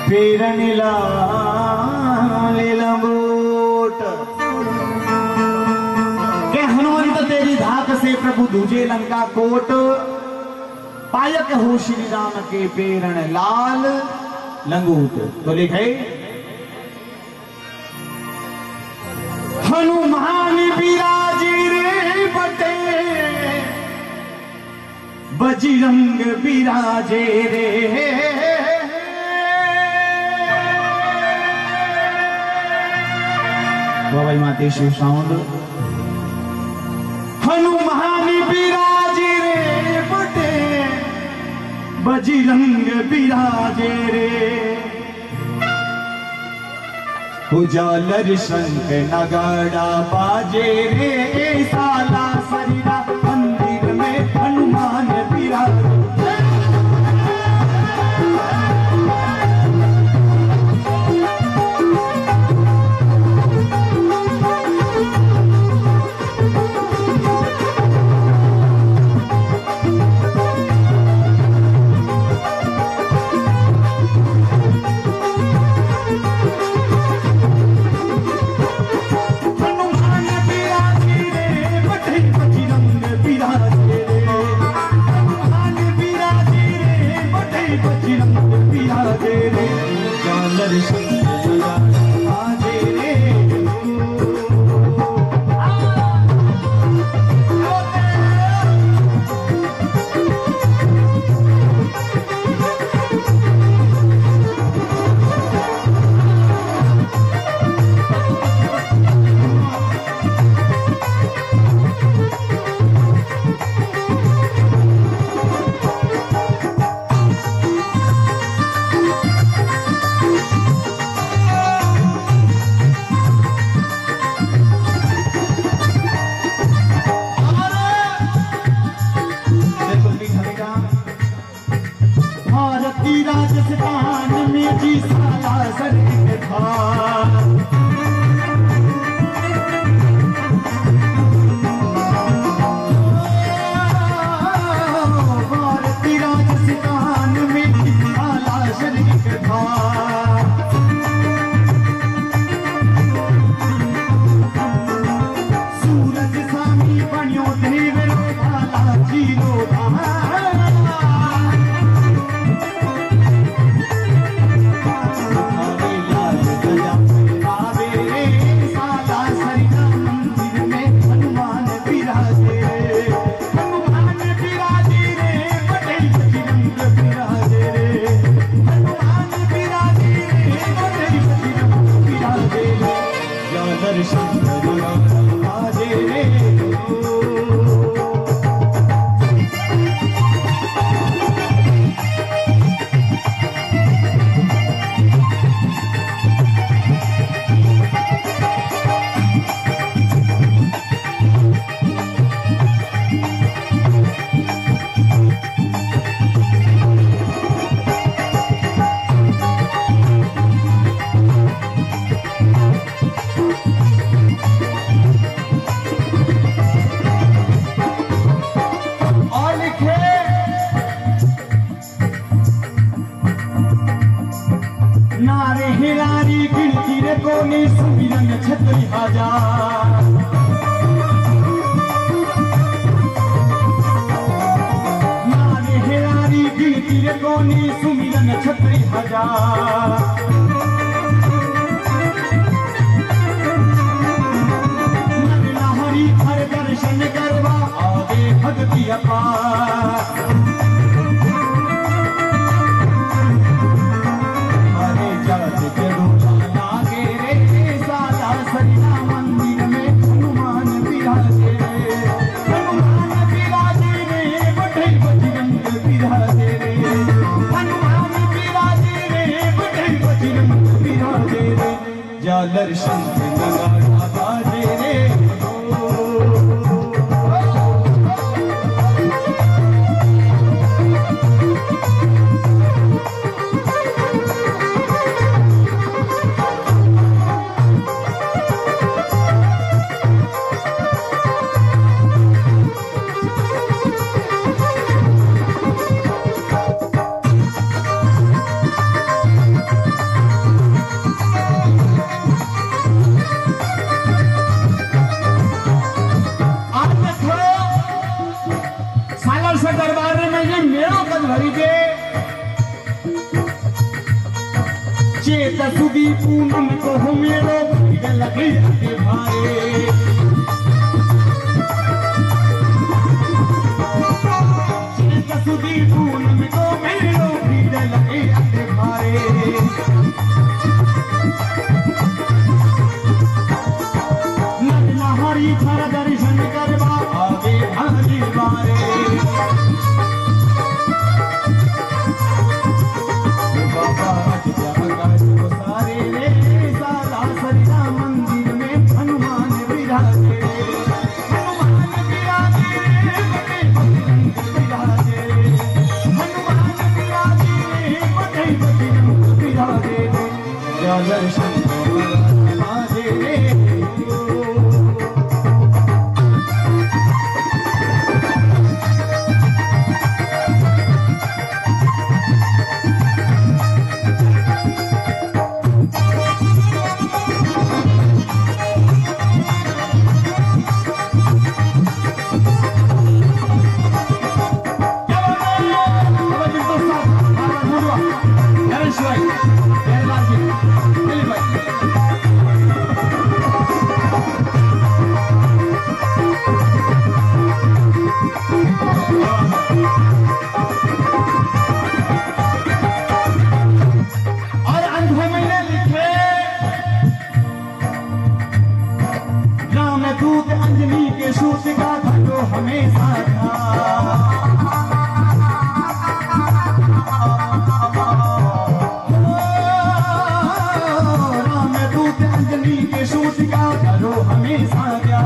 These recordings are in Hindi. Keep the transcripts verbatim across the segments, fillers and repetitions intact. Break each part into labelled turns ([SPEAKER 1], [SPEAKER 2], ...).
[SPEAKER 1] पेरन लाल लंगोट के हनुमंत तेरी धाक से प्रभु दूजे लंका कोट, पायक हो श्री राम के पेरण लाल लंगोट। तो लिखे हनुमान बिराजे रे बटे, बजरंग बिराजे रे, बाबा माते शिव साउंड। हनुमान बिराजे रे बटे, बजरंग बिराजे रे, उजालर शंख नगाड़ा बाजे रे, साला सरिया मंदिर में हनुमान बिराजे। राजस्थान में जी साला सर था, भारती राजस्थान में जी साला शरीक था, सूरज सामी बनियो देव रोधा जी रोधा, नारे हिलारी गिनती रे कोनी सुमिरन छतरी हजार, नारे हिलारी गिनती रे कोनी सुमिरन छतरी हजार, नर लहरी हर दर्शन करवा आगे भक्ति अपार, मंदिर में हनुमान बिराजे रे, हनुमान बिराजे रे, बड़े बजरंग बिराजे रे, हनुमान बिराजे रे, बड़े बजरंग बिराजे रे, जालर शंख नगाड़ा बाजे रे। चेत सुदी पूनम को मेरो भीड़ लगे अति भारे। चेत सुदी पूनम को मेरो भीड़ लगे अति भारे। नर नहारी थर दर्शन करवा आगे भारी बारे। मंदिर में हनुमान विराजे रे, हनुमान विराजे रे, बड़े बजरंग विराजे रे, हनुमान विराजे रे, बड़े बजरंग विराजे रे, जय दर्शन माजे रे। हमेशा था राम दूत अंजलि के सूत का करो हमेशा क्या।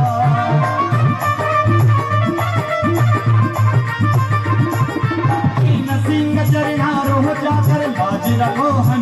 [SPEAKER 1] सिंह चरना रो जाकर बाज रखो